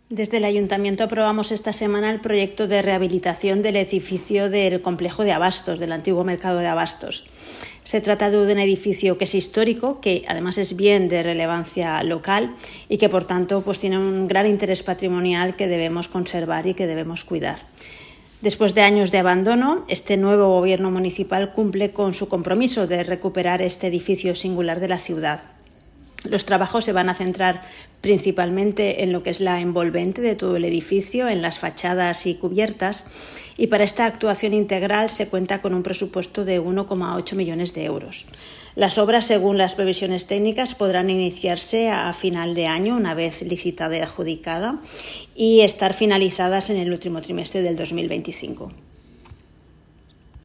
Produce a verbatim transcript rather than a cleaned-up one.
Desde el Ayuntamiento aprobamos esta semana el proyecto de rehabilitación del edificio del complejo de abastos, del antiguo mercado de abastos. Se trata de un edificio que es histórico, que además es bien de relevancia local y que por tanto pues, tiene un gran interés patrimonial que debemos conservar y que debemos cuidar. Después de años de abandono, este nuevo gobierno municipal cumple con su compromiso de recuperar este edificio singular de la ciudad. Los trabajos se van a centrar principalmente en lo que es la envolvente de todo el edificio, en las fachadas y cubiertas, y para esta actuación integral se cuenta con un presupuesto de uno coma ocho millones de euros. Las obras, según las previsiones técnicas, podrán iniciarse a final de año, una vez licitada y adjudicada, y estar finalizadas en el último trimestre del dos mil veinticinco.